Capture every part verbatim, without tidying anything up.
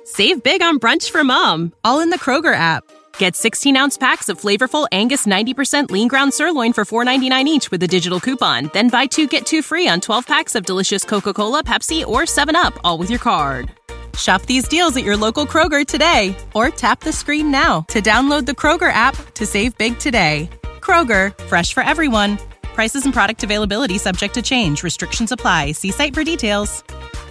Save big on brunch for mom, all in the Kroger app. Get sixteen-ounce packs of flavorful Angus ninety percent lean ground sirloin for four ninety-nine each with a digital coupon. Then buy two, get two free on twelve packs of delicious Coca-Cola, Pepsi, or seven up, all with your card. Shop these deals at your local Kroger today, or tap the screen now to download the Kroger app to save big today. Kroger, fresh for everyone. Prices and product availability subject to change. Restrictions apply. See site for details.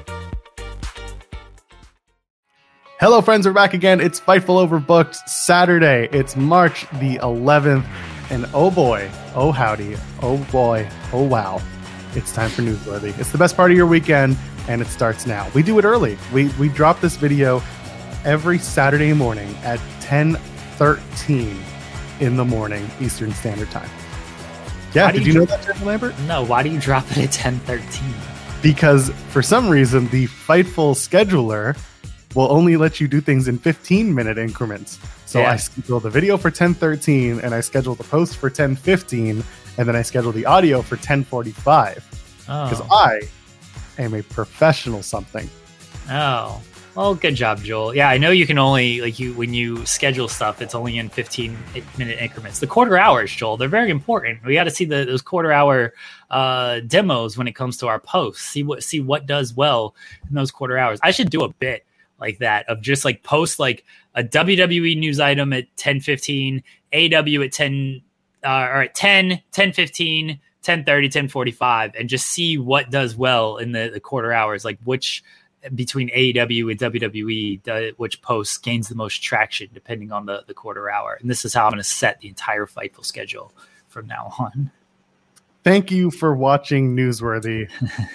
Hello, friends. We're back again. It's Fightful Overbooked Saturday. It's March the eleventh. And oh boy, oh howdy, oh boy, oh wow. It's time for Newsworthy. It's the best part of your weekend, and it starts now. We do it early. We we drop this video every Saturday morning at ten thirteen in the morning Eastern Standard Time. Yeah, did you, you know that, Jeremy Lambert? No, why do you drop it at ten thirteen? Because for some reason, the Fightful scheduler will only let you do things in fifteen minute increments. So yeah. I schedule the video for ten thirteen, and I schedule the post for ten fifteen, and then I schedule the audio for ten forty-five. Because oh. I am a professional something. Oh, well, good job, Joel. Yeah, I know you can only, like, you when you schedule stuff, it's only in fifteen minute increments. The quarter hours, Joel, they're very important. We got to see the those quarter hour uh, demos when it comes to our posts. See what see what does well in those quarter hours. I should do a bit like that of just like post like a W W E news item at ten fifteen, A E W at ten uh, or at ten, ten fifteen, ten thirty, ten forty-five, and just see what does well in the, the quarter hours, like which between A E W and W W E, the, which post gains the most traction depending on the, the quarter hour. And this is how I'm going to set the entire Fightful schedule from now on. Thank you for watching Newsworthy.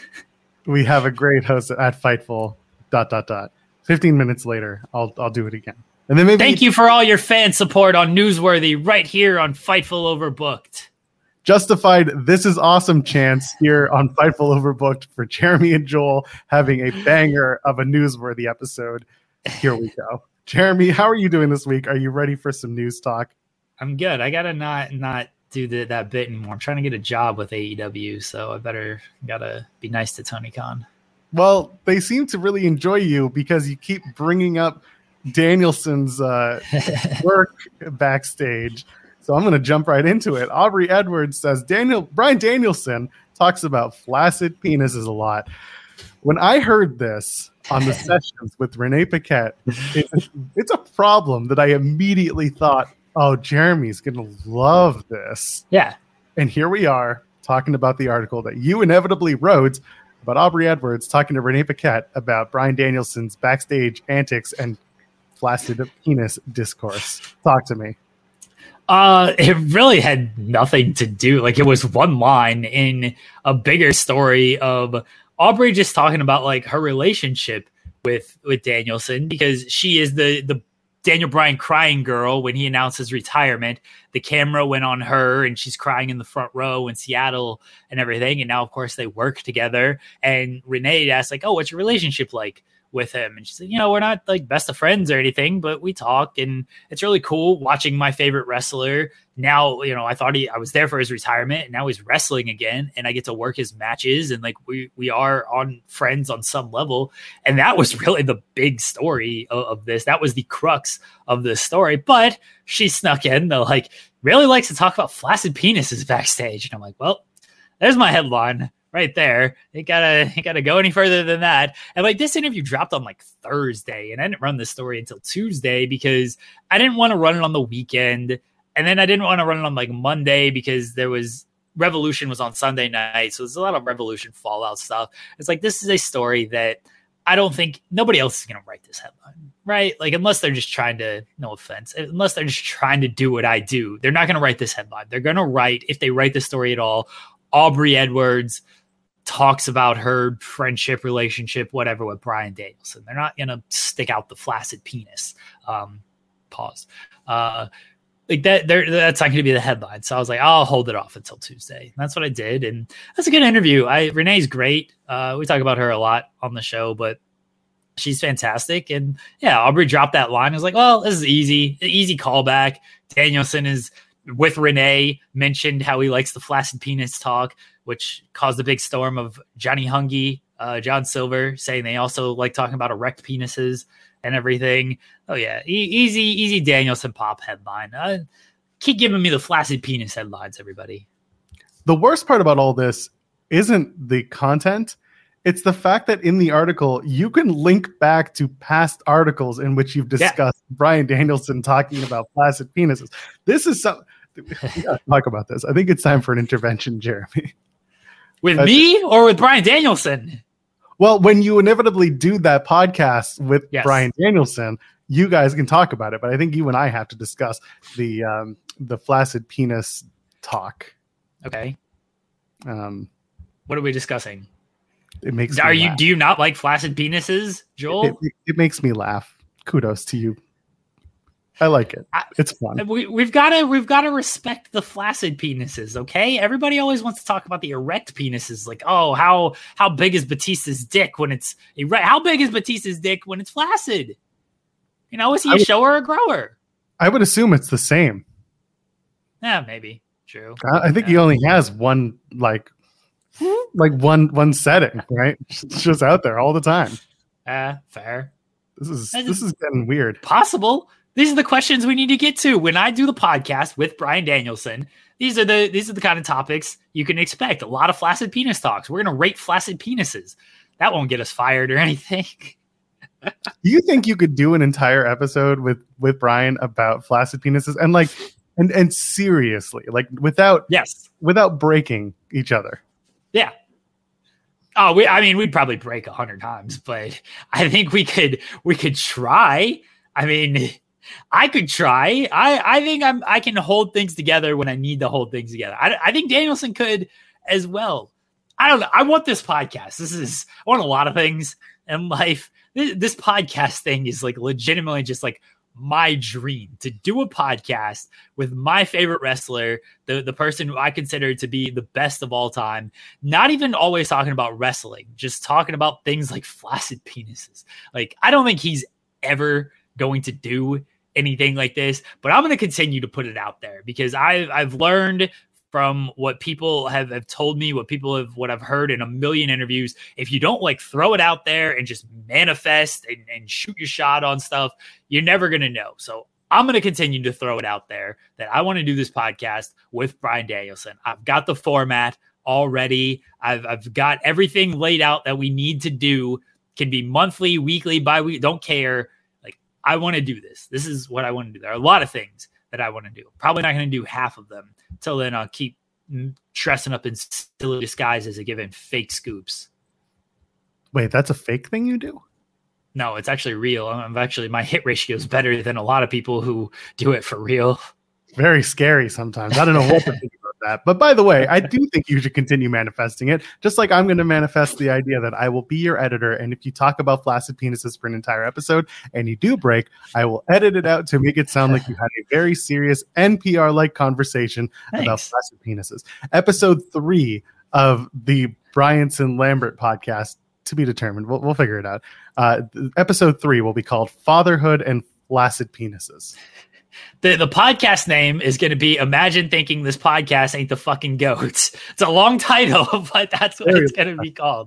We have a great host at Fightful, dot, dot, dot. fifteen minutes later, I'll I'll do it again. And then maybe Thank you for all your fan support on Newsworthy right here on Fightful Overbooked. Justified This Is Awesome chance here on Fightful Overbooked for Jeremy and Joel having a banger of a Newsworthy episode. Here we go. Jeremy, how are you doing this week? Are you ready for some news talk? I'm good. I gotta not not do the, that bit anymore. I'm trying to get a job with A E W, so I better gotta be nice to Tony Khan. Well, they seem to really enjoy you because you keep bringing up Danielson's uh, work backstage. So I'm going to jump right into it. Aubrey Edwards says, Daniel Bryan Danielson talks about flaccid penises a lot. When I heard this on the sessions with Renee Paquette, it's, it's a problem that I immediately thought, oh, Jeremy's going to love this. Yeah. And here we are talking about the article that you inevitably wrote about Aubrey Edwards talking to Renee Paquette about Bryan Danielson's backstage antics and flaccid penis discourse. Talk to me. Uh, it really had nothing to do. Like, it was one line in a bigger story of Aubrey just talking about like her relationship with with Danielson, because she is the the Daniel Bryan crying girl. When he announced his retirement, the camera went on her and she's crying in the front row in Seattle and everything. And now, of course, they work together. And Renee asked, like, oh, what's your relationship like with him? And she said, you know, we're not like best of friends or anything, but we talk, and it's really cool watching my favorite wrestler. Now, you know, I thought he, I was there for his retirement, and now he's wrestling again, and I get to work his matches, and like we, we are on friends on some level. And that was really the big story of, of this. That was the crux of this story. But she snuck in though, like, really likes to talk about flaccid penises backstage. And I'm like, well, there's my headline right there. It gotta, it gotta go any further than that. And like, this interview dropped on like Thursday, and I didn't run this story until Tuesday because I didn't want to run it on the weekend. And then I didn't want to run it on like Monday because there was Revolution was on Sunday night. So there's a lot of Revolution fallout stuff. It's like, this is a story that I don't think nobody else is going to write this headline, right? Like, unless they're just trying to, no offense, unless they're just trying to do what I do, they're not going to write this headline. They're going to write, if they write the story at all, Aubrey Edwards talks about her friendship, relationship, whatever, with Bryan Danielson. They're not going to stick out the flaccid penis. Um, pause. Uh, like that, that's not going to be the headline. So I was like, I'll hold it off until Tuesday. And that's what I did. And that's a good interview. I Renee's great. Uh, we talk about her a lot on the show, but she's fantastic. And yeah, Aubrey dropped that line. I was like, well, this is easy, easy callback. Danielson is with Renee, mentioned how he likes the flaccid penis talk, which caused a big storm of Johnny Hungy, uh, John Silver, saying they also like talking about erect penises and everything. Oh yeah, e- easy, easy Danielson pop headline. Uh, keep giving me the flaccid penis headlines, everybody. The worst part about all this isn't the content. It's the fact that in the article, you can link back to past articles in which you've discussed yeah. Bryan Danielson talking about flaccid penises. This is some. We gotta talk about this. I think it's time for an intervention, Jeremy. With uh, me or with Bryan Danielson? Well, when you inevitably do that podcast with yes. Bryan Danielson, you guys can talk about it. But I think you and I have to discuss the um, the flaccid penis talk. Okay. Um, what are we discussing? It makes. Are me you? laugh. Do you not like flaccid penises, Joel? It, it, it makes me laugh. Kudos to you. I like it. It's fun. We, we've got to we've got to respect the flaccid penises, okay? Everybody always wants to talk about the erect penises, like, oh, how how big is Batista's dick when it's erect? How big is Batista's dick when it's flaccid? You know, is he a would, shower or a grower? I would assume it's the same. Yeah, maybe true. I, I think yeah. he only has one, like, like one one setting, right? It's just out there all the time. Uh, fair. This is That's this is getting weird. Possible. These are the questions we need to get to when I do the podcast with Bryan Danielson. These are the these are the kind of topics you can expect. A lot of flaccid penis talks. We're going to rate flaccid penises. That won't get us fired or anything. Do you think you could do an entire episode with with Bryan about flaccid penises and like and and seriously, like without yes, without breaking each other? Yeah. Oh, we. I mean, we'd probably break a hundred times, but I think we could we could try. I mean. I could try. I, I think I'm, I can hold things together when I need to hold things together. I, I think Danielson could as well. I don't know. I want this podcast. This is, I want a lot of things in life. This, this podcast thing is like legitimately just like my dream to do a podcast with my favorite wrestler, the, the person who I consider to be the best of all time. Not even always talking about wrestling, just talking about things like flaccid penises. Like, I don't think he's ever going to do anything like this, but I'm going to continue to put it out there because I've, I've learned from what people have, have told me, what people have, what I've heard in a million interviews. If you don't like throw it out there and just manifest and, and shoot your shot on stuff, you're never going to know. So I'm going to continue to throw it out there that I want to do this podcast with Bryan Danielson. I've got the format already. I've, I've got everything laid out that we need to do. Can be monthly, weekly, bi-weekly, don't care. I want to do this. This is what I want to do. There are a lot of things that I want to do. Probably not going to do half of them. Till then, I'll keep dressing up in silly disguises and giving fake scoops. Wait, that's a fake thing you do? No, it's actually real. I'm actually, my hit ratio is better than a lot of people who do it for real. Very scary sometimes. I don't know what to think about that. But by the way, I do think you should continue manifesting it. Just like I'm going to manifest the idea that I will be your editor. And if you talk about flaccid penises for an entire episode and you do break, I will edit it out to make it sound like you had a very serious N P R-like conversation Thanks. About flaccid penises. Episode three of the Bryanson Lambert podcast, to be determined. We'll, we'll figure it out. Uh, episode three will be called Fatherhood and Flaccid Penises. The the podcast name is going to be Imagine Thinking This Podcast Ain't the Fucking Goats. It's a long title, but that's what there it's going to be called.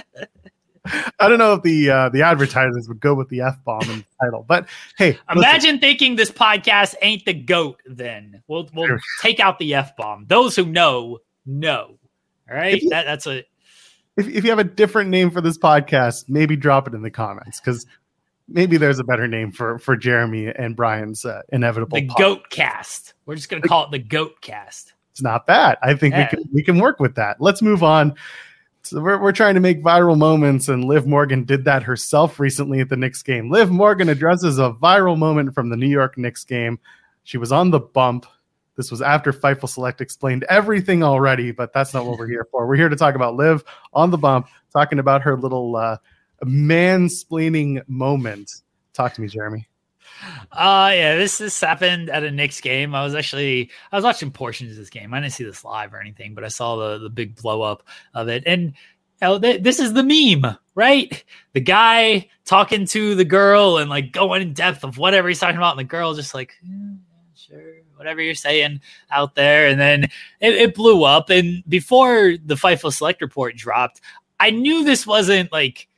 I don't know if the uh, the advertisers would go with the F-bomb in the title, but hey. Imagine listen. Thinking this podcast ain't the goat then. We'll we'll take out the F-bomb. Those who know, know. All right? You, that, that's a... If, if you have a different name for this podcast, maybe drop it in the comments, because maybe there's a better name for, for Jeremy and Bryan's uh, inevitable. The pod. Goat Cast. We're just going to call it the Goat Cast. It's not bad. I think yeah. we can we can work with that. Let's move on. So we're we're trying to make viral moments, and Liv Morgan did that herself recently at the Knicks game. Liv Morgan addresses a viral moment from the New York Knicks game. She was on the bump. This was after Fightful Select explained everything already, but that's not what we're here for. We're here to talk about Liv on the bump, talking about her little uh, mansplaining moment. Talk to me, Jeremy. Uh yeah, this this happened at a Knicks game. I was actually I was watching portions of this game. I didn't see this live or anything, but I saw the the big blow up of it. And you know, th- this is the meme, right? The guy talking to the girl and like going in depth of whatever he's talking about, and the girl just like, yeah, sure, whatever you're saying out there. And then it, it blew up. And before the Fightful Select report dropped, I knew this wasn't like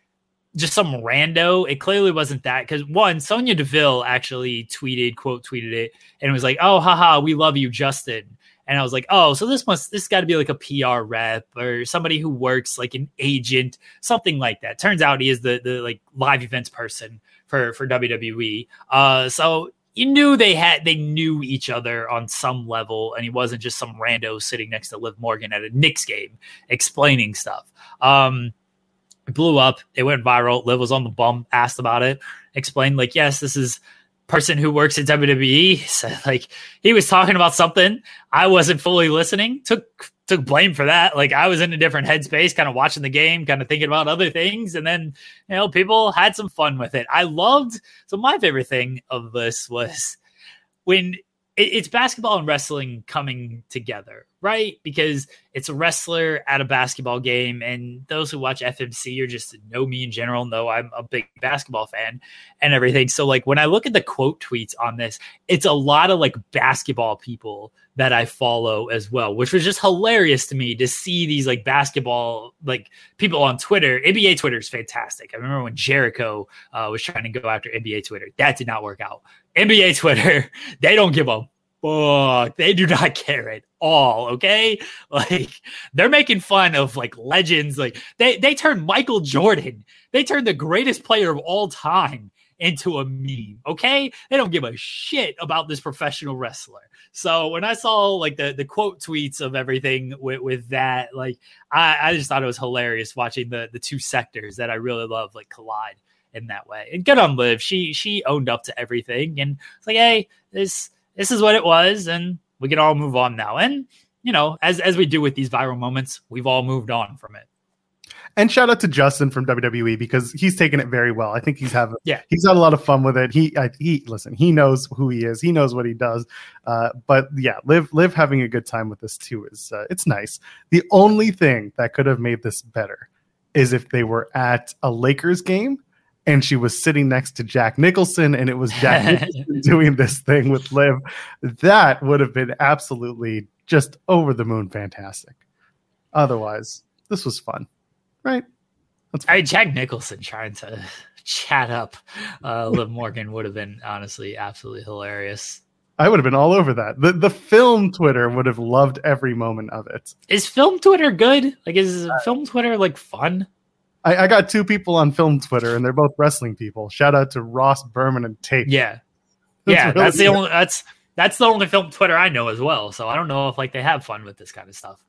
just some rando. It clearly wasn't that, because one, Sonya Deville actually tweeted, quote tweeted it, and it was like, "Oh, haha, we love you, Justin." And I was like, "Oh, so this must this got to be like a P R rep or somebody who works like an agent, something like that." Turns out he is the the like live events person for for W W E. Uh, so you knew they had they knew each other on some level, and he wasn't just some rando sitting next to Liv Morgan at a Knicks game explaining stuff. Um, it blew up. It went viral. Liv was on the bump, asked about it, explained like, "Yes, this is person who works at W W E." So, like, he was talking about something. I wasn't fully listening. Took took blame for that. Like, I was in a different headspace, kind of watching the game, kind of thinking about other things, and then, you know, people had some fun with it. I loved. So my favorite thing of this was when it, it's basketball and wrestling coming together, right? Because it's a wrestler at a basketball game, and those who watch F M C or just know me in general know I'm a big basketball fan and everything. So like when I look at the quote tweets on this, it's a lot of like basketball people that I follow as well, which was just hilarious to me to see these like basketball like people on Twitter. N B A Twitter is fantastic. I remember when Jericho uh, was trying to go after N B A Twitter. That did not work out. N B A Twitter, they don't give a fuck. They do not care at all. Okay. Like, they're making fun of like legends. Like they, they turned Michael Jordan. They turned the greatest player of all time into a meme. Okay. They don't give a shit about this professional wrestler. So when I saw like the, the quote tweets of everything with, with that, like, I, I just thought it was hilarious watching the, the two sectors that I really love, like, collide in that way. And good on Liv. She, she owned up to everything. And it's like, hey, this, this is what it was. And we can all move on now. And, you know, as, as we do with these viral moments, we've all moved on from it. And shout out to Justin from W W E, because he's taken it very well. I think he's having, yeah, he's had a lot of fun with it. He, I, he, listen, he knows who he is. He knows what he does. Uh, but yeah, Liv, Liv having a good time with this too is, uh, it's nice. The only thing that could have made this better is if they were at a Lakers game and she was sitting next to Jack Nicholson, and it was Jack Nicholson doing this thing with Liv. That would have been absolutely just over the moon fantastic. Otherwise, this was fun. Right. That's I mean, Jack Nicholson trying to chat up uh, Liv Morgan would have been honestly absolutely hilarious. I would have been all over that. The the film Twitter would have loved every moment of it. Is film Twitter good? Like, is uh, film Twitter like fun? I, I got two people on film Twitter, and they're both wrestling people. Shout out to Ross Berman and Tate. Yeah, that's yeah. really That's the good. only that's that's the only film Twitter I know as well. So I don't know if like they have fun with this kind of stuff.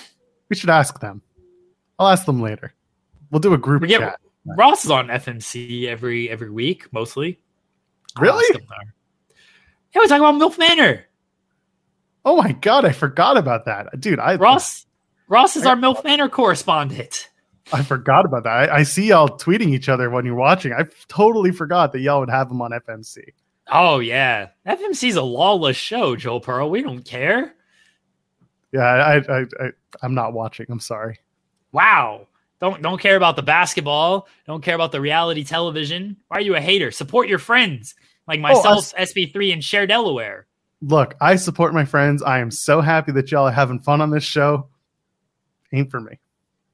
We should ask them. I'll ask them later. We'll do a group yeah, chat. Ross is on F M C every every week, mostly. Really? Yeah, we're talking about MILF Manor. Oh my god, I forgot about that, dude. I Ross Ross is I, our MILF Manor correspondent. I forgot about that. I, I see y'all tweeting each other when you're watching. I totally forgot that y'all would have him on F M C. Oh yeah, F M C's a lawless show, Joel Pearl. We don't care. Yeah, I, I, I, I'm not watching. I'm sorry. Wow. Don't don't care about the basketball. Don't care about the reality television. Why are you a hater? Support your friends like myself, oh, S B three, and Share Delaware. Look, I support my friends. I am so happy that y'all are having fun on this show. Ain't for me.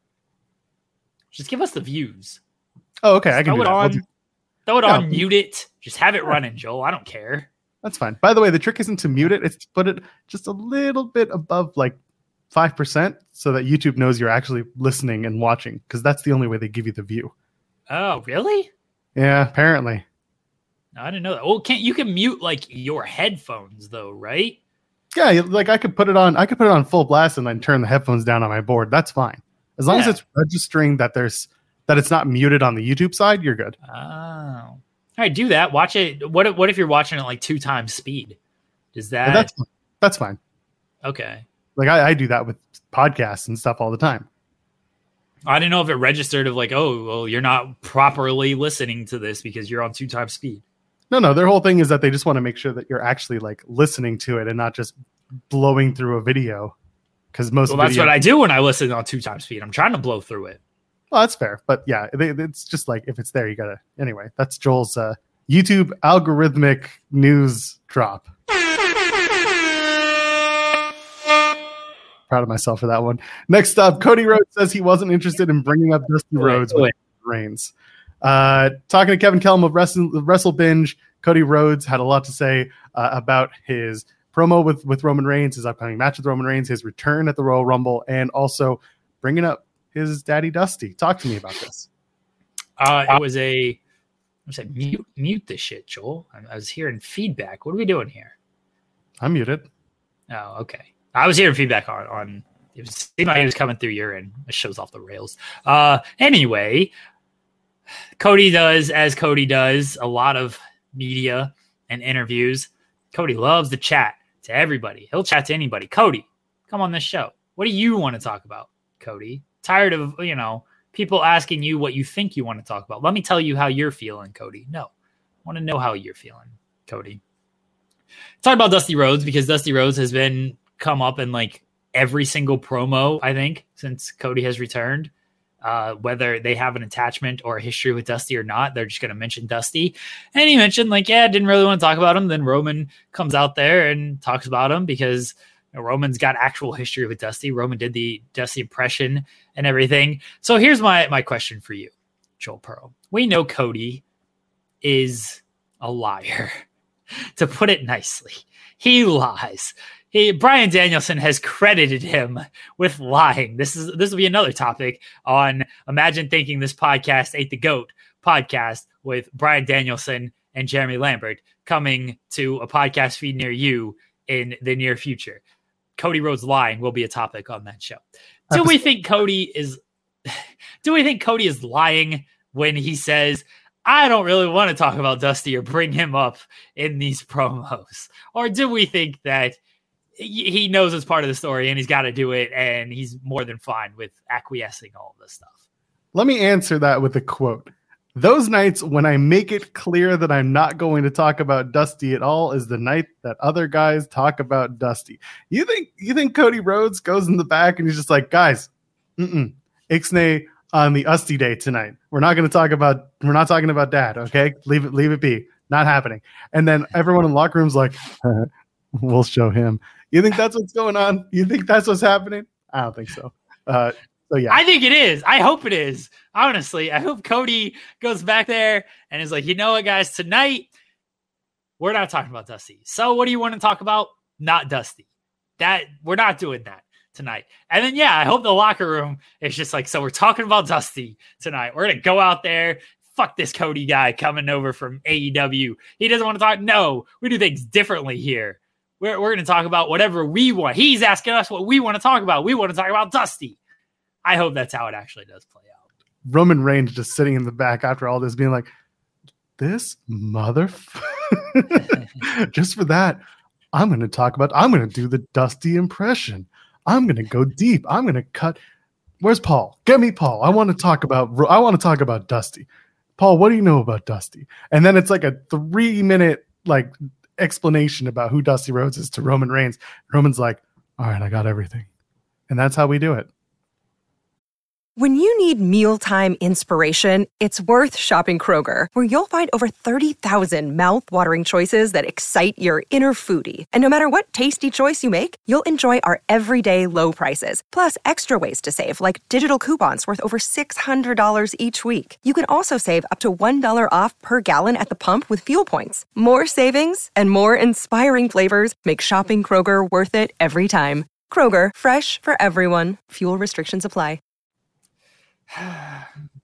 Just give us the views. Oh, okay. I can throw do it that. on. Do... Throw it yeah. on. Mute it. Just have it running, Joel. I don't care. That's fine. By the way, the trick isn't to mute it. It's to put it just a little bit above like five percent so that YouTube knows you're actually listening and watching, because that's the only way they give you the view. Oh, really? Yeah, apparently. No, I didn't know that. Well, can't you can mute like your headphones though, right? Yeah, like I could put it on. I could put it on full blast and then turn the headphones down on my board. That's fine, as long yeah. as it's registering that there's that it's not muted on the YouTube side. You're good. Oh, all right. Do that. Watch it. What if, what if you're watching it like two times speed? Does that? Yeah, that's that's fine. Okay. Like I, I do that with podcasts and stuff all the time. I didn't know if it registered of like, oh, well, you're not properly listening to this because you're on two times speed. No, no. Their whole thing is that they just want to make sure that you're actually like listening to it and not just blowing through a video. Because most well, that's video- what I do when I listen on two times speed. I'm trying to blow through it. Well, that's fair. But yeah, they, it's just like if it's there, you gotta. Anyway, that's Joel's uh, YouTube algorithmic news drop. Proud of myself for that one. Next up, Cody Rhodes says he wasn't interested in bringing up Dusty Rhodes with Reigns. Uh, talking to Kevin Kellam of Wrestle, Wrestle Binge, Cody Rhodes had a lot to say uh, about his promo with, with Roman Reigns, his upcoming match with Roman Reigns, his return at the Royal Rumble, and also bringing up his daddy Dusty. Talk to me about this. Uh, it was a, I said mute, mute this shit, Joel. I, I was hearing feedback. What are we doing here? I'm muted. Oh, okay. I was hearing feedback on, on it was, seemed like it was coming through your end. It shows off the rails. Uh, anyway, Cody does, as Cody does, a lot of media and interviews. Cody loves to chat to everybody. He'll chat to anybody. Cody, come on this show. What do you want to talk about, Cody? Tired of, you know, people asking you what you think you want to talk about. Let me tell you how you're feeling, Cody. No, I want to know how you're feeling, Cody. Talk about Dusty Rhodes, because Dusty Rhodes has been come up in like every single promo, I think, since Cody has returned. Uh, whether they have an attachment or a history with Dusty or not, they're just going to mention Dusty. And he mentioned like, yeah, didn't really want to talk about him. Then Roman comes out there and talks about him because you know, Roman's got actual history with Dusty. Roman did the Dusty impression and everything. So here's my, my question for you, Joel Pearl. We know Cody is a liar, to put it nicely. He lies. He, Bryan Danielson has credited him with lying. This is this will be another topic on Imagine Thinking This Podcast Ate the Goat podcast with Bryan Danielson and Jeremy Lambert coming to a podcast feed near you in the near future. Cody Rhodes lying will be a topic on that show. Do we think Cody is do we think Cody is lying when he says, I don't really want to talk about Dusty or bring him up in these promos? Or do we think that he knows it's part of the story and he's got to do it and he's more than fine with acquiescing all of this stuff? Let me answer that with a quote. Those nights when I make it clear that I'm not going to talk about Dusty at all is the night that other guys talk about Dusty. You think you think Cody Rhodes goes in the back and he's just like, guys, mm-mm, Ixnay on the Usty Day tonight. We're not going to talk about, we're not talking about Dad. Okay. Leave it, leave it be. Not happening. And then everyone in the locker room's like, we'll show him. You think that's what's going on? You think that's what's happening? I don't think so. Uh, so yeah, I think it is. I hope it is. Honestly, I hope Cody goes back there and is like, you know what, guys, tonight we're not talking about Dusty. So what do you want to talk about? Not Dusty. That we're not doing that tonight. And then, yeah, I hope the locker room is just like, so we're talking about Dusty tonight. We're going to go out there. Fuck this Cody guy coming over from A E W. He doesn't want to talk. No, we do things differently here. We're, we're going to talk about whatever we want. He's asking us what we want to talk about. We want to talk about Dusty. I hope that's how it actually does play out. Roman Reigns just sitting in the back after all this being like, this motherfucker. Just for that, I'm going to talk about, I'm going to do the Dusty impression. I'm going to go deep. I'm going to cut. Where's Paul? Get me Paul. I want to talk about, I want to talk about Dusty. Paul, what do you know about Dusty? And then it's like a three minute, like, explanation about who Dusty Rhodes is to Roman Reigns. Roman's like, all right, I got everything. And that's how we do it. When you need mealtime inspiration, it's worth shopping Kroger, where you'll find over thirty thousand mouth-watering choices that excite your inner foodie. And no matter what tasty choice you make, you'll enjoy our everyday low prices, plus extra ways to save, like digital coupons worth over six hundred dollars each week. You can also save up to one dollar off per gallon at the pump with fuel points. More savings and more inspiring flavors make shopping Kroger worth it every time. Kroger, fresh for everyone. Fuel restrictions apply. I,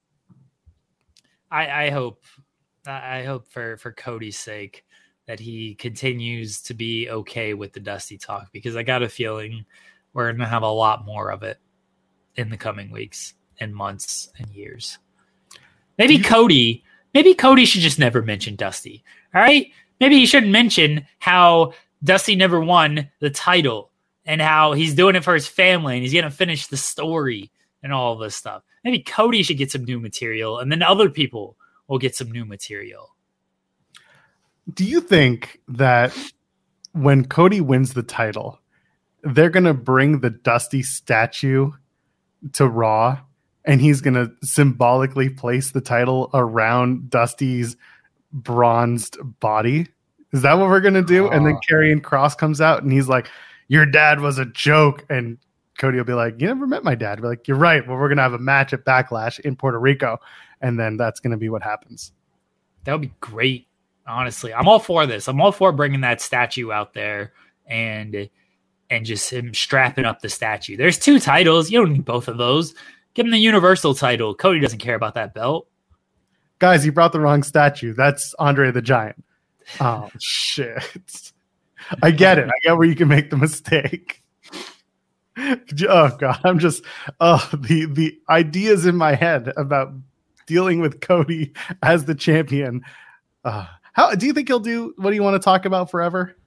I hope, I hope for, for Cody's sake that he continues to be okay with the Dusty talk, because I got a feeling we're going to have a lot more of it in the coming weeks and months and years. Maybe Cody, maybe Cody should just never mention Dusty. All right. Maybe he shouldn't mention how Dusty never won the title and how he's doing it for his family and he's going to finish the story and all of this stuff. Maybe Cody should get some new material, and then other people will get some new material. Do you think that when Cody wins the title, they're going to bring the Dusty statue to Raw, and he's going to symbolically place the title around Dusty's bronzed body? Is that what we're going to do? Uh, and then Karrion Kross comes out, and he's like, your dad was a joke, and Cody will be like, you never met my dad. Be like, you're right. Well, we're going to have a match at Backlash in Puerto Rico. And then that's going to be what happens. That would be great. Honestly, I'm all for this. I'm all for bringing that statue out there and and just him strapping up the statue. There's two titles. You don't need both of those. Give him the Universal title. Cody doesn't care about that belt. Guys, you brought the wrong statue. That's Andre the Giant. Oh, shit. I get it. I get where you can make the mistake. Oh, God. I'm just, oh, the, the ideas in my head about dealing with Cody as the champion. Uh, how do you think he'll do what do you want to talk about forever?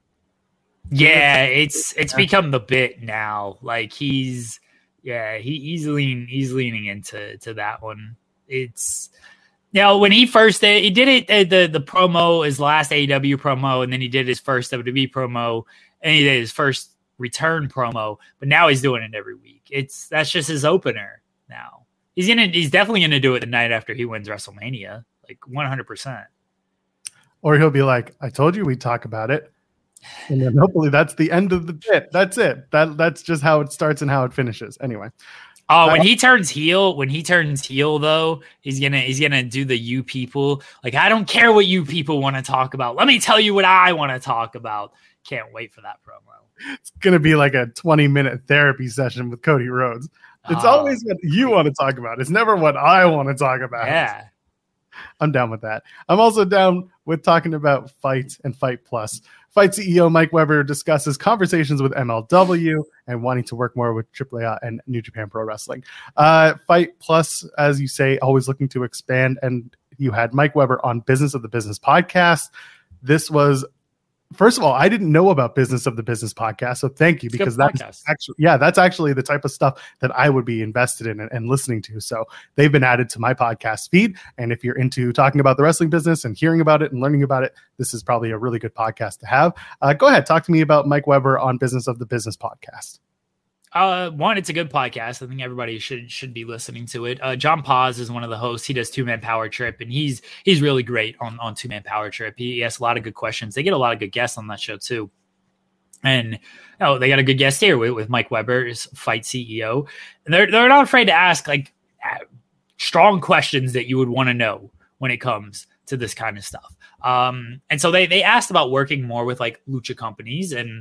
Yeah, it's it's become the bit now. Like he's yeah, he, he's leaning he's leaning into to that one. It's you know, when he first did he did it uh, the the promo, his last A E W promo, and then he did his first W W E promo, and he did his first return promo, but now he's doing it every week. It's that's just his opener now. He's gonna he's definitely gonna do it the night after he wins WrestleMania, like one hundred percent. Or he'll be like, I told you we'd talk about it. And then hopefully that's the end of the bit. That's it. That That's just how it starts and how it finishes. Anyway. Oh, when he turns heel, when he turns heel, though, he's gonna he's gonna do the you people. Like, I don't care what you people want to talk about. Let me tell you what I want to talk about. Can't wait for that promo. It's gonna be like a twenty minute therapy session with Cody Rhodes. It's oh, always what you want to talk about. It's never what I want to talk about. Yeah. I'm down with that. I'm also down with talking about Fight and Fight Plus. Fight C E O Mike Weber discusses conversations with M L W and wanting to work more with Triple A and New Japan Pro Wrestling. Uh, Fight Plus, as you say, always looking to expand. And you had Mike Weber on Business of the Business podcast. This was, first of all, I didn't know about Business of the Business podcast, so thank you, because that's actually, yeah, that's actually the type of stuff that I would be invested in and, and listening to. So they've been added to my podcast feed. And if you're into talking about the wrestling business and hearing about it and learning about it, this is probably a really good podcast to have. Uh, go ahead, talk to me about Mike Weber on Business of the Business podcast. Uh, one, it's a good podcast. I think everybody should should be listening to it. Uh, John Paz is one of the hosts. He does Two Man Power Trip, and he's he's really great on on Two Man Power Trip. He, he asks a lot of good questions. They get a lot of good guests on that show too. And oh, they got a good guest here with, with Mike Weber, Fight C E O, and they're they're not afraid to ask like strong questions that you would want to know when it comes to this kind of stuff. Um, and so they they asked about working more with like lucha companies, and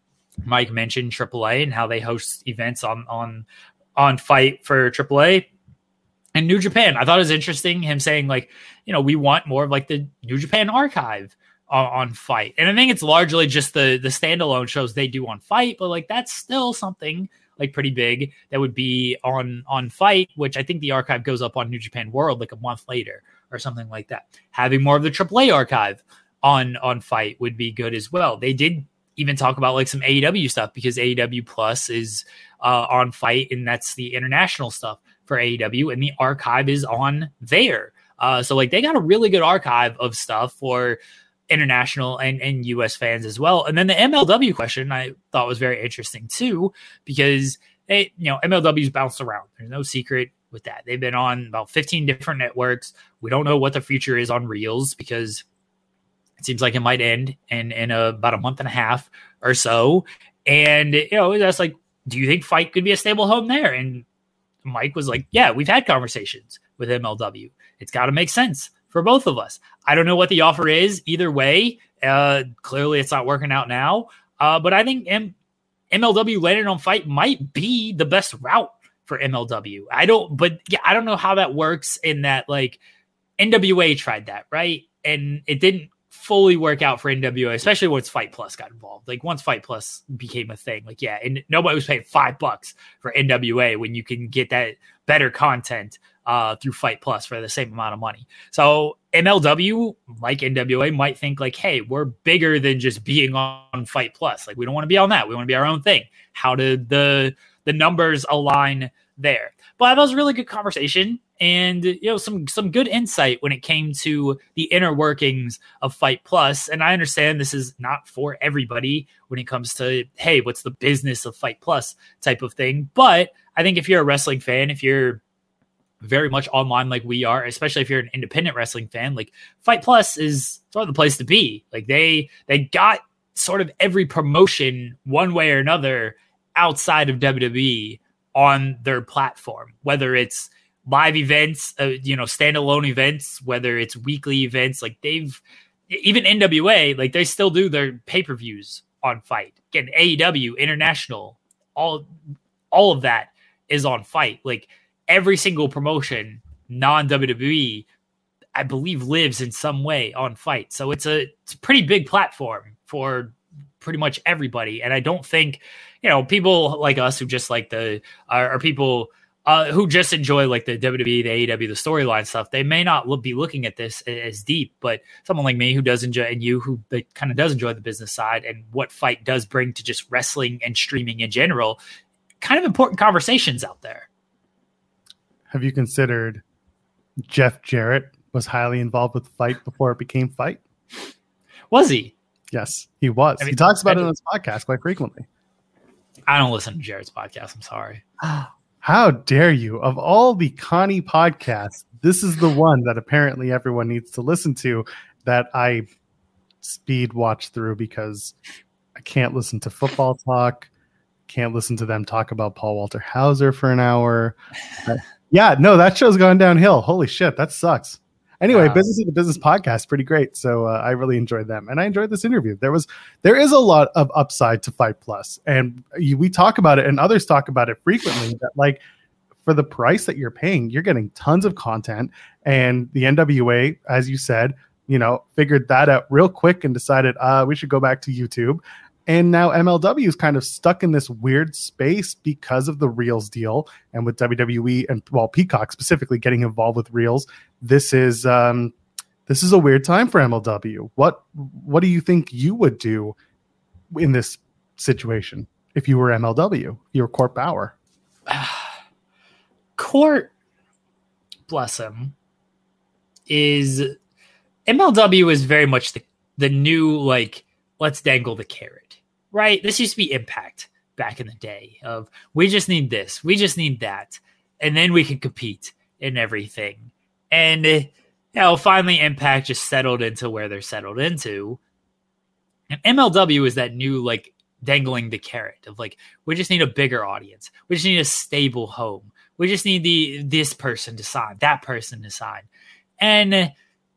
Mike mentioned Triple A and how they host events on on on Fight for Triple A and New Japan. I thought it was interesting him saying like, you know, we want more of like the New Japan archive on, on Fight. And I think it's largely just the the standalone shows they do on Fight, but like that's still something like pretty big that would be on on Fight, which I think the archive goes up on New Japan World like a month later or something like that. Having more of the Triple A archive on on Fight would be good as well. They did even talk about like some A E W stuff because A E W Plus is uh, on Fight, and that's the international stuff for A E W, and the archive is on there. Uh, so like they got a really good archive of stuff for international and, and U S fans as well. And then the M L W question I thought was very interesting too, because they, you know, M L W's bounced around. There's no secret with that. They've been on about fifteen different networks. We don't know what the future is on Reels because it seems like it might end in, in a, about a month and a half or so. And, you know, that's like, do you think Fight could be a stable home there? And Mike was like, yeah, we've had conversations with M L W. It's got to make sense for both of us. I don't know what the offer is either way. Uh, clearly it's not working out now. Uh, but I think M- MLW landing on Fight might be the best route for M L W. I don't, but yeah, I don't know how that works in that like N W A tried that, right? And it didn't fully work out for N W A, especially once Fight Plus got involved. Like once Fight Plus became a thing, like, yeah, and nobody was paying five bucks for N W A when you can get that better content uh, through Fight Plus for the same amount of money. So M L W, like N W A, might think like, hey, we're bigger than just being on Fight Plus. Like we don't want to be on that. We want to be our own thing. How did the, the numbers align there? But that was a really good conversation. And, you know, some some good insight when it came to the inner workings of Fight Plus. And I understand this is not for everybody when it comes to, hey, what's the business of Fight Plus type of thing. But I think if you're a wrestling fan, if you're very much online like we are, especially if you're an independent wrestling fan, like Fight Plus is sort of the place to be. Like they they got sort of every promotion one way or another outside of W W E on their platform, whether it's live events, uh, you know, standalone events, whether it's weekly events. Like they've, even N W A, like they still do their pay-per-views on Fight. Again, A E W, International, all, all of that is on Fight. Like every single promotion, non-W W E, I believe lives in some way on Fight. So it's a, it's a pretty big platform for pretty much everybody. And I don't think, you know, people like us who just like the, are, are people uh, who just enjoy like the W W E, the A E W, the storyline stuff. They may not look, be looking at this as deep, but someone like me who does enjoy, and you who kind of does enjoy the business side and what Fight does bring to just wrestling and streaming in general, kind of important conversations out there. Have you considered Jeff Jarrett was highly involved with Fight before it became Fight? Was he? Yes, he was. I mean, he talks about I, it on his podcast quite frequently. I don't listen to Jarrett's podcast. I'm sorry. How dare you? Of all the Connie podcasts, this is the one that apparently everyone needs to listen to that I speed watch through because I can't listen to football talk. Can't listen to them talk about Paul Walter Hauser for an hour. Uh, yeah, no, that show's gone downhill. Holy shit, that sucks. Anyway, wow. Business of the Business podcast, pretty great. So uh, I really enjoyed them, and I enjoyed this interview. There was, there is a lot of upside to Fight Plus, and you, we talk about it, and others talk about it frequently. That like for the price that you're paying, you're getting tons of content, and the N W A, as you said, you know, figured that out real quick and decided uh, we should go back to YouTube. And now M L W is kind of stuck in this weird space because of the Reels deal, and with W W E and well, Peacock specifically getting involved with Reels. This is um, this is a weird time for M L W. What what do you think you would do in this situation if you were M L W? You were Court Bauer. Court, bless him, is M L W is very much the the new like let's dangle the carrot. Right? This used to be Impact back in the day of we just need this, we just need that, and then we can compete in everything. And you know, finally Impact just settled into where they're settled into. And M L W is that new like dangling the carrot of like we just need a bigger audience. We just need a stable home. We just need the this person to sign, that person to sign. And it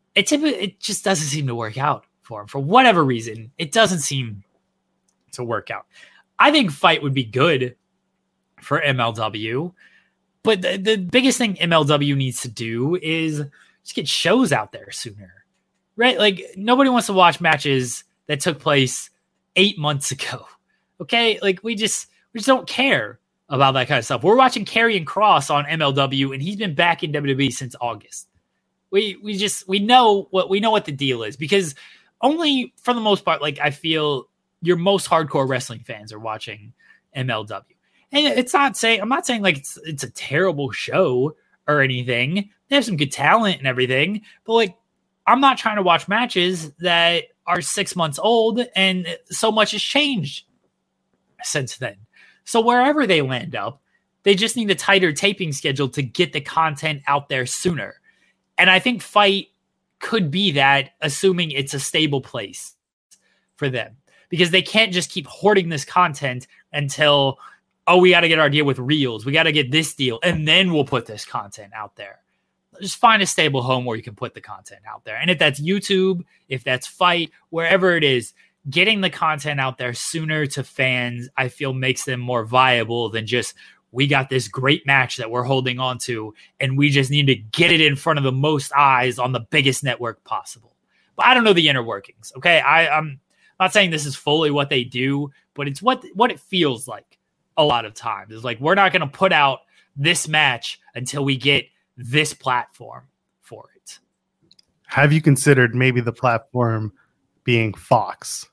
it just doesn't seem to work out for them. For whatever reason, it doesn't seem to work out. I think Fight would be good for M L W, but the, the biggest thing M L W needs to do is just get shows out there sooner, right? Like nobody wants to watch matches that took place eight months ago. Okay. Like we just, we just don't care about that kind of stuff. We're watching Karrion Kross on M L W and he's been back in W W E since August. We, we just, we know what, we know what the deal is because only for the most part, like I feel your most hardcore wrestling fans are watching M L W. And it's not saying, I'm not saying like it's, it's a terrible show or anything. They have some good talent and everything, but like, I'm not trying to watch matches that are six months old and so much has changed since then. So wherever they land up, they just need a tighter taping schedule to get the content out there sooner. And I think Fight could be that, assuming it's a stable place for them. Because they can't just keep hoarding this content until, oh, we got to get our deal with Reels. We got to get this deal, and then we'll put this content out there. Just find a stable home where you can put the content out there. And if that's YouTube, if that's Fight, wherever it is, getting the content out there sooner to fans, I feel makes them more viable than just, we got this great match that we're holding on to, and we just need to get it in front of the most eyes on the biggest network possible. But I don't know the inner workings, okay? I, I'm... not saying this is fully what they do, but it's what what it feels like a lot of times. It's like, we're not going to put out this match until we get this platform for it. Have you considered maybe the platform being Fox?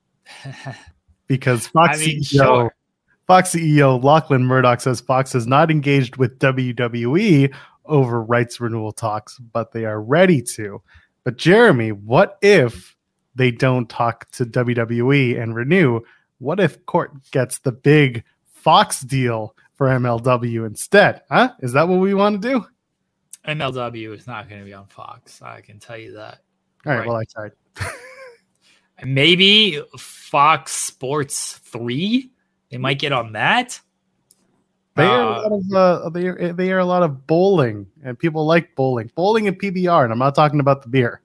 Because Fox I mean, C E O, sure. Fox C E O Lachlan Murdoch says Fox is not engaged with W W E over rights renewal talks, but they are ready to. But Jeremy, what if they don't talk to W W E and renew? What if Court gets the big Fox deal for M L W instead? Huh? Is that what we want to do? M L W is not going to be on Fox. I can tell you that. All right. right. Well, I tried. Maybe Fox Sports three They might get on that. They are Uh, a lot of uh, they are, they are a lot of bowling, and people like bowling, bowling and P B R. And I'm not talking about the beer.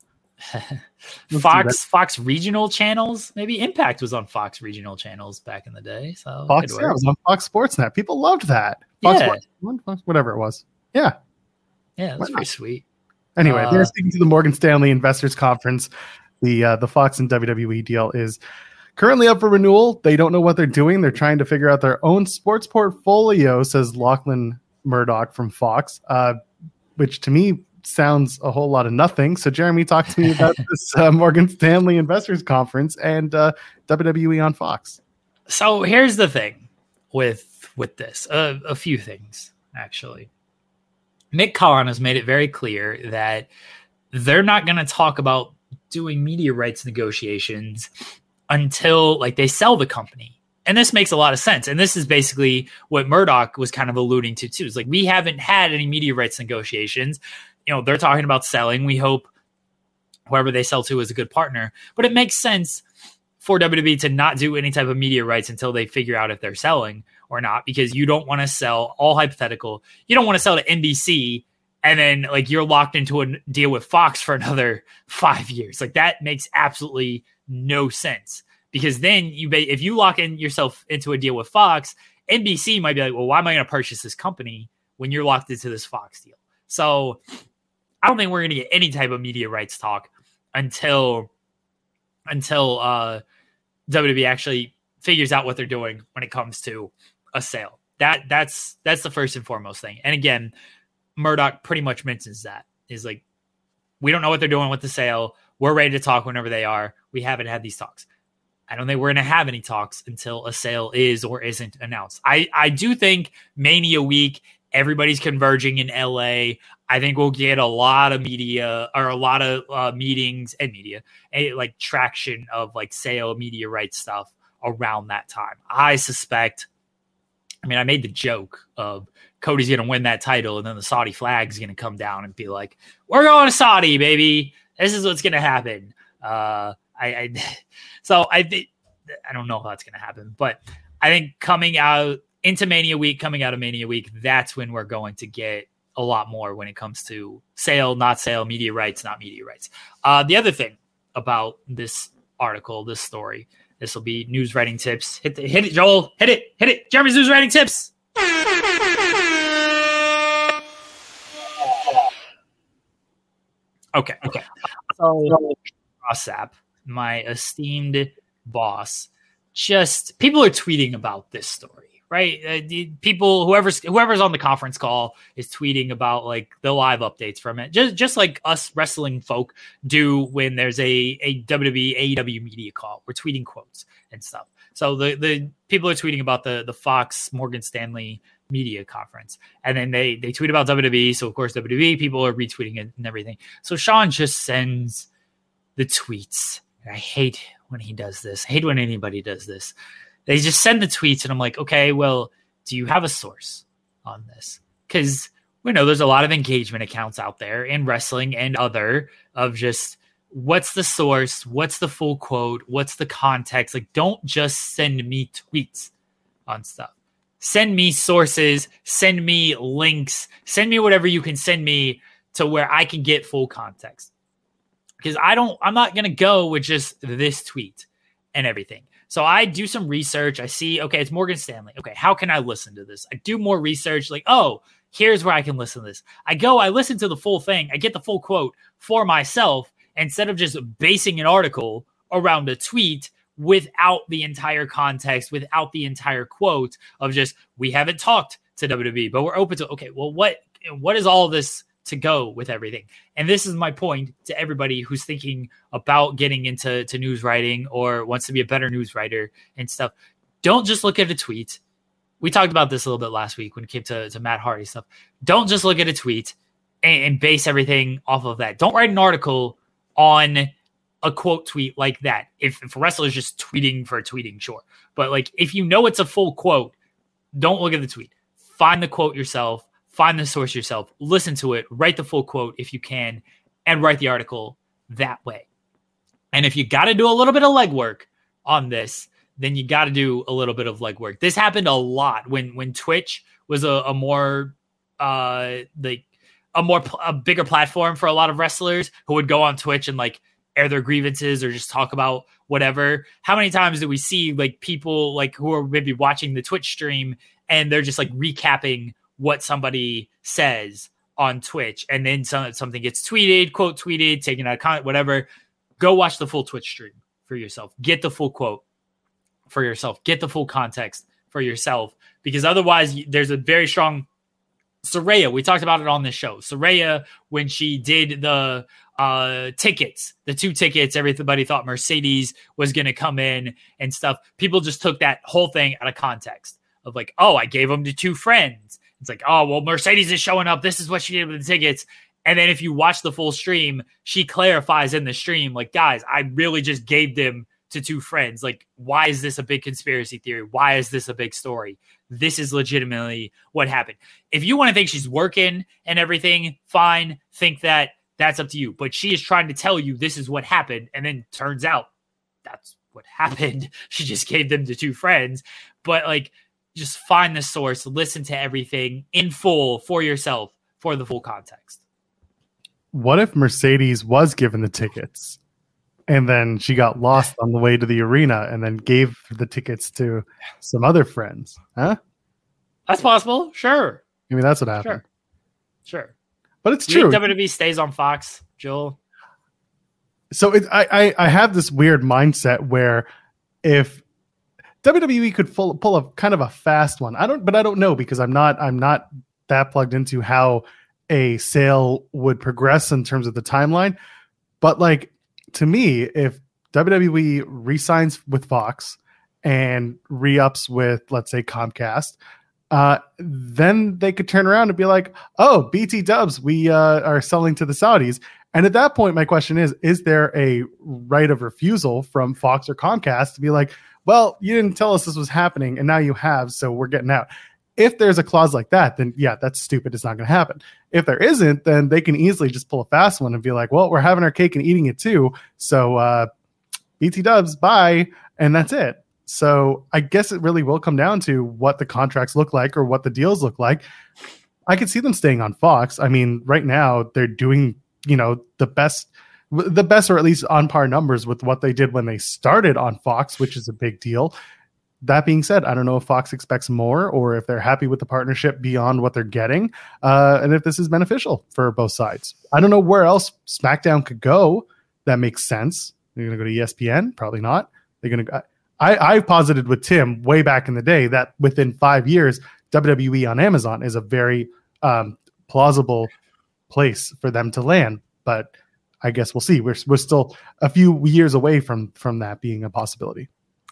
Fox Fox regional channels. Maybe Impact was on Fox regional channels back in the day. So Fox, yeah, it was on Fox Sports Net. People loved that. Fox Yeah. Sports, Fox, whatever it was. Yeah. Yeah, that's Wow. pretty sweet. Anyway, Uh, they're speaking to the Morgan Stanley Investors Conference. The uh, the Fox and W W E deal is currently up for renewal. They don't know what they're doing. They're trying to figure out their own sports portfolio, says Lachlan Murdoch from Fox, uh, which to me sounds a whole lot of nothing. So, Jeremy, talk to me about this uh, Morgan Stanley Investors Conference and uh, W W E on Fox. So here's the thing with with this. Uh, a few things, actually. Nick Khan has made it very clear that they're not going to talk about doing media rights negotiations until like they sell the company. And this makes a lot of sense. And this is basically what Murdoch was kind of alluding to too. It's like, we haven't had any media rights negotiations. You know, they're talking about selling. We hope whoever they sell to is a good partner, but it makes sense for W W E to not do any type of media rights until they figure out if they're selling or not, because you don't want to sell, all hypothetical, you don't want to sell to N B C and then like you're locked into a deal with Fox for another five years. Like that makes absolutely no sense, because then you, if you lock in yourself into a deal with Fox, N B C might be like, well, why am I going to purchase this company when you're locked into this Fox deal? So I don't think we're going to get any type of media rights talk until, until uh, W W E actually figures out what they're doing when it comes to a sale. That that's, that's the first and foremost thing. And again, Murdoch pretty much mentions that is like, we don't know what they're doing with the sale. We're ready to talk whenever they are. We haven't had these talks. I don't think we're going to have any talks until a sale is or isn't announced. I, I do think Mania week, everybody's converging in L A. I think we'll get a lot of media or a lot of uh, meetings and media, a, like traction of like sale media rights stuff around that time. I suspect, I mean, I made the joke of Cody's going to win that title and then the Saudi flag is going to come down and be like, we're going to Saudi, baby. This is what's going to happen. Uh, I, I so I think I don't know if that's going to happen, but I think coming out into Mania week, coming out of Mania week, that's when we're going to get a lot more when it comes to sale, not sale, media rights, not media rights. Uh, the other thing about this article, this story, this will be news writing tips. Hit the, hit it, Joel. Hit it. Hit it. Jeremy's news writing tips. Okay. Okay. So, Rossap, my esteemed boss, just people are tweeting about this story, right? Uh, the people, whoever's whoever's on the conference call is tweeting about like the live updates from it, just just like us wrestling folk do when there's a a W W E A E W media call. We're tweeting quotes and stuff. So the the people are tweeting about the the Fox Morgan Stanley media conference, and then they they tweet about W W E. So of course W W E people are retweeting it and everything. So Sean just sends the tweets. And I hate when he does this. I hate when anybody does this. They just send the tweets, and I'm like, okay, well, do you have a source on this? Because we know there's a lot of engagement accounts out there in wrestling and other of just what's the source, what's the full quote, what's the context. Like, don't just send me tweets on stuff. Send me sources, send me links, send me whatever you can send me to where I can get full context. Because I don't, I'm not going to go with just this tweet and everything. So I do some research. I see, okay, it's Morgan Stanley. Okay, how can I listen to this? I do more research, like, oh, here's where I can listen to this. I go, I listen to the full thing. I get the full quote for myself instead of just basing an article around a tweet without the entire context, without the entire quote of just, we haven't talked to W W E, but we're open to, okay, well, what, what is all this to go with everything? And this is my point to everybody who's thinking about getting into to news writing or wants to be a better news writer and stuff. Don't just look at a tweet. We talked about this a little bit last week when it came to, to Matt Hardy stuff. Don't just look at a tweet and, and base everything off of that. Don't write an article on a quote tweet like that. If, if a wrestler is just tweeting for tweeting, sure. But like, if you know it's a full quote, don't look at the tweet. Find the quote yourself. Find the source yourself, listen to it, write the full quote if you can, and write the article that way. And if you got to do a little bit of legwork on this, then you got to do a little bit of legwork. This happened a lot when when Twitch was a, a more uh like a more a bigger platform for a lot of wrestlers who would go on Twitch and like air their grievances or just talk about whatever. How many times do we see like people like who are maybe watching the Twitch stream and they're just like recapping what somebody says on Twitch, and then some, something gets tweeted, quote tweeted, taken out of content, whatever. Go watch the full Twitch stream for yourself. Get the full quote for yourself. Get the full context for yourself, because otherwise there's a very strong Saraya. We talked about it on this show. Saraya, when she did the uh, tickets, the two tickets, everybody thought Mercedes was going to come in and stuff. People just took that whole thing out of context of like, oh, I gave them to two friends. It's like, oh, well, Mercedes is showing up. This is what she did with the tickets. And then if you watch the full stream, she clarifies in the stream, like, guys, I really just gave them to two friends. Like, why is this a big conspiracy theory? Why is this a big story? This is legitimately what happened. If you want to think she's working and everything, fine. Think that. That's up to you. But she is trying to tell you this is what happened. And then turns out that's what happened. She just gave them to two friends. But like, just find the source, listen to everything in full for yourself for the full context. What if Mercedes was given the tickets and then she got lost on the way to the arena and then gave the tickets to some other friends? Huh? That's possible. Sure. Maybe that's what happened. Sure. Sure. But it's Do true. you think W W E stays on Fox, Joel? So it, I, I, I have this weird mindset where if W W E could pull, pull a kind of a fast one, I don't, but I don't know because I'm not, I'm not that plugged into how a sale would progress in terms of the timeline. But like, to me, if W W E re-signs with Fox and re-ups with, let's say, Comcast, uh, then they could turn around and be like, oh, B T Dubs, we uh, are selling to the Saudis. And at that point, my question is, is there a right of refusal from Fox or Comcast to be like, well, you didn't tell us this was happening and now you have, so we're getting out. If there's a clause like that, then yeah, that's stupid. It's not going to happen. If there isn't, then they can easily just pull a fast one and be like, well, we're having our cake and eating it too. So uh, B T Dubs, bye. And that's it. So I guess it really will come down to what the contracts look like or what the deals look like. I could see them staying on Fox. I mean, right now they're doing, you know, the best, the best, or at least on par numbers with what they did when they started on Fox, which is a big deal. That being said, I don't know if Fox expects more or if they're happy with the partnership beyond what they're getting, uh, and if this is beneficial for both sides. I don't know where else SmackDown could go that makes sense. They're going to go to E S P N? Probably not. They're going to. I, I posited with Tim way back in the day that within five years, W W E on Amazon is a very um, plausible place for them to land. But I guess we'll see. We're we're still a few years away from from that being a possibility.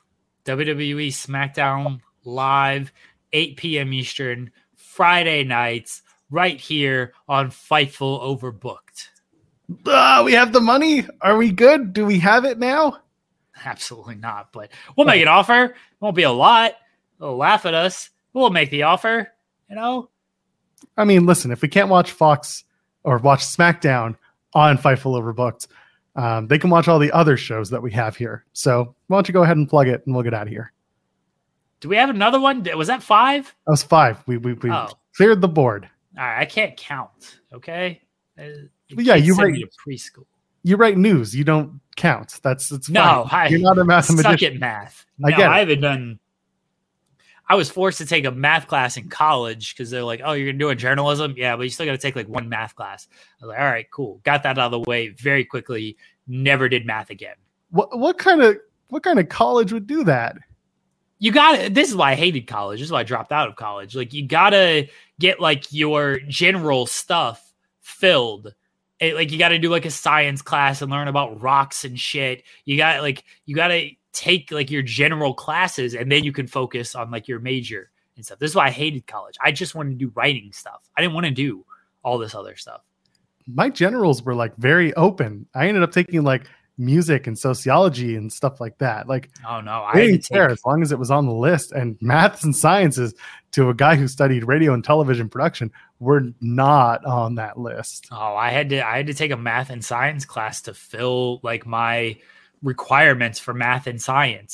W W E SmackDown live, eight p.m. Eastern, Friday nights, right here on Fightful Overbooked. Uh, we have the money. Are we good? Do we have it now? Absolutely not, but we'll make an offer. It won't be a lot. They'll laugh at us. We'll make the offer, you know? I mean, listen, if we can't watch Fox or watch SmackDown on Fightful Overbooked, Um, they can watch all the other shows that we have here. So why don't you go ahead and plug it and we'll get out of here. Do we have another one? Was that five? That was five. We we, we oh. cleared the board. All right, I can't count. Okay. Uh, well, yeah, you write preschool. You write news. You don't count. That's it's no. Fine. I, You're not a mathematician. Suck at math. I no, get it. I haven't done. I was forced to take a math class in college because they're like, "Oh, you're gonna do a journalism, yeah, but you still got to take like one math class." I was like, "All right, cool." Got that out of the way very quickly. Never did math again. What what kind of what kind of college would do that? You got this is why I hated college. This is why I dropped out of college. Like you gotta get like your general stuff filled. It, like you got to do like a science class and learn about rocks and shit. You got like you got to take like your general classes and then you can focus on like your major and stuff. This is why I hated college. I just wanted to do writing stuff. I didn't want to do all this other stuff. My generals were like very open. I ended up taking like music and sociology and stuff like that. Like, oh no, I didn't take... care as long as it was on the list. And maths and sciences to a guy who studied radio and television production were not on that list. Oh, I had to I had to take a math and science class to fill like my requirements for math and science.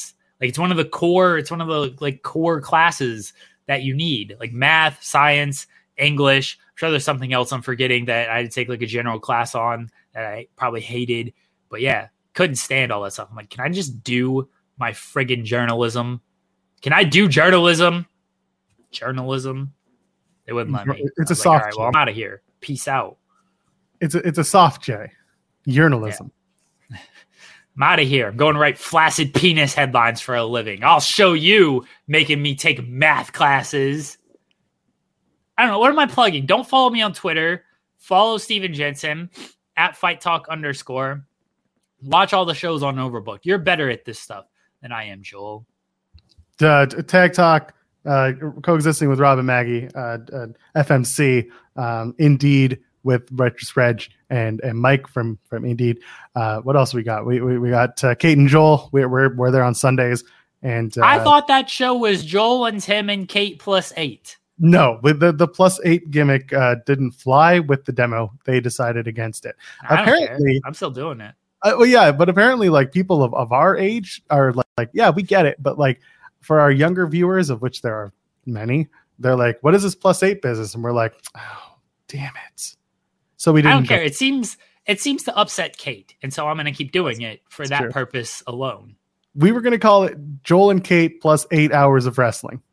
Like it's one of the core, it's one of the like core classes that you need, like math, science, English. I'm sure there's something else I'm forgetting that I had to take like a general class on that I probably hated. But yeah, couldn't stand all that stuff. I'm like, can I just do my friggin' journalism? Can I do journalism? Journalism? They wouldn't let me. It's a like, soft all right, well, I'm out of here. Peace out. It's a, it's a soft J. Journalism. Yeah. I'm out of here. I'm going to write flaccid penis headlines for a living. I'll show you making me take math classes. I don't know. What am I plugging? Don't follow me on Twitter. Follow Steven Jensen at Fight Talk underscore. Watch all the shows on Overbooked. You're better at this stuff than I am, Joel. Uh, Tag Talk, uh, coexisting with Rob and Maggie, uh, uh, F M C, um, Indeed with Retros Reg and and Mike from from Indeed. Uh, what else we got? We we, we got uh, Kate and Joel. We're, we're we're there on Sundays. And uh, I thought that show was Joel and Tim and Kate plus eight. No, with the the plus eight gimmick uh, didn't fly with the demo. They decided against it. I Apparently, I'm still doing it. Uh, well, yeah, but apparently, like people of, of our age are like, like, yeah, we get it. But like for our younger viewers, of which there are many, they're like, what is this plus eight business? And we're like, oh, damn it. So we didn't. I don't care. Go- it seems it seems to upset Kate, and so I'm going to keep doing it for That's that true. purpose alone. We were going to call it Joel and Kate plus eight hours of wrestling.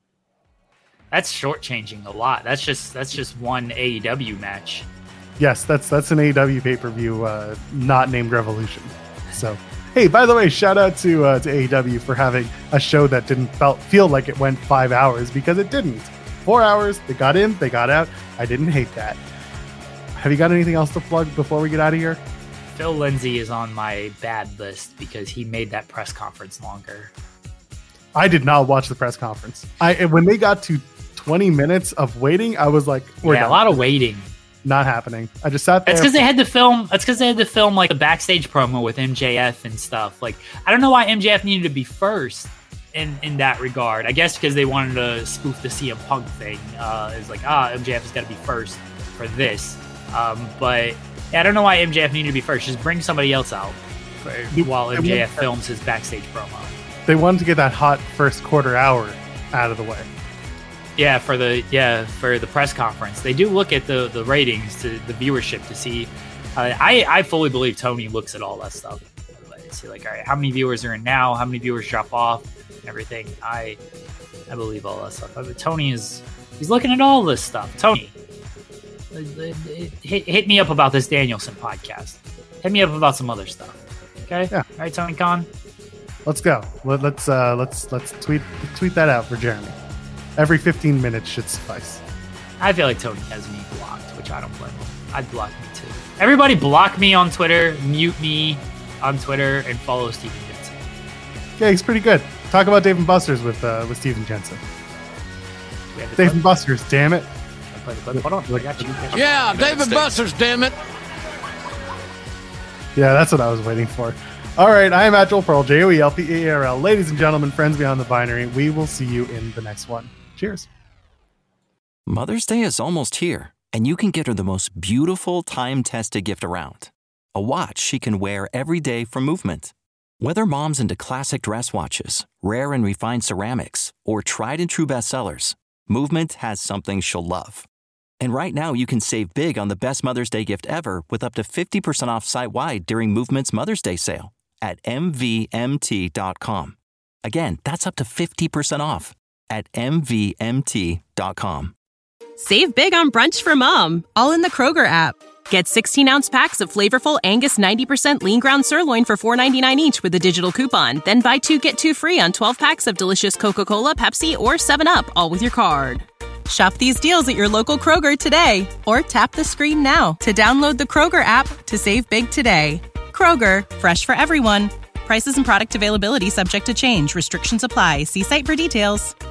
That's shortchanging a lot. That's just that's just one A E W match. Yes, that's that's an A E W pay per view, uh, not named Revolution. So, hey, by the way, shout out to uh, to A E W for having a show that didn't felt feel like it went five hours because it didn't. Four hours. They got in, they got out. I didn't hate that. Have you got anything else to plug before we get out of here? Phil Lindsay is on my bad list because he made that press conference longer. I did not watch the press conference. I when they got to twenty minutes of waiting, I was like, we're yeah, done. a lot of waiting. Not happening. I just sat there. That's because they had to film. That's because they had to film like a backstage promo with M J F and stuff. Like, I don't know why M J F needed to be first in in that regard. I guess because they wanted to spoof the C M Punk thing. Uh, it's like, ah, M J F has got to be first for this. Um, but yeah, I don't know why M J F needed to be first. Just bring somebody else out for, while M J F films his backstage promo. They wanted to get that hot first quarter hour out of the way. Yeah, for the yeah for the press conference, they do look at the the ratings to the viewership to see. Uh, I I fully believe Tony looks at all that stuff. See, like, all right, how many viewers are in now? How many viewers drop off? And everything. I I believe all that stuff. I mean, Tony is he's looking at all this stuff. Tony, hit hit me up about this Danielson podcast. Hit me up about some other stuff. Okay. Yeah. All right, Tony Khan. Let's go. Let, let's uh, let's let's tweet tweet that out for Jeremy. Every fifteen minutes should suffice. I feel like Tony has me blocked, which I don't blame him. I'd block me too. Everybody block me on Twitter, mute me on Twitter, and follow Steven Jensen. Yeah, he's pretty good. Talk about Dave and Buster's with uh, with Steven Jensen. Dave and Buster's, damn it. Play the clip. Hold on, I got you. Yeah, Dave and Buster's, damn it. Yeah, that's what I was waiting for. All right, I am at Joel Pearl, J O E L P A R L. Ladies and gentlemen, friends beyond the binary, we will see you in the next one. Cheers. Mother's Day is almost here, and you can get her the most beautiful time-tested gift around. A watch she can wear every day from Movement. Whether mom's into classic dress watches, rare and refined ceramics, or tried-and-true bestsellers, Movement has something she'll love. And right now, you can save big on the best Mother's Day gift ever with up to fifty percent off site-wide during Movement's Mother's Day sale at M V M T dot com. Again, that's up to fifty percent off at M V M T dot com. Save big on brunch for mom, all in the Kroger app. Get sixteen-ounce packs of flavorful Angus ninety percent lean ground sirloin for four ninety-nine each with a digital coupon. Then buy two, get two free on twelve packs of delicious Coca-Cola, Pepsi, or seven up, all with your card. Shop these deals at your local Kroger today, or tap the screen now to download the Kroger app to save big today. Kroger, fresh for everyone. Prices and product availability subject to change. Restrictions apply. See site for details.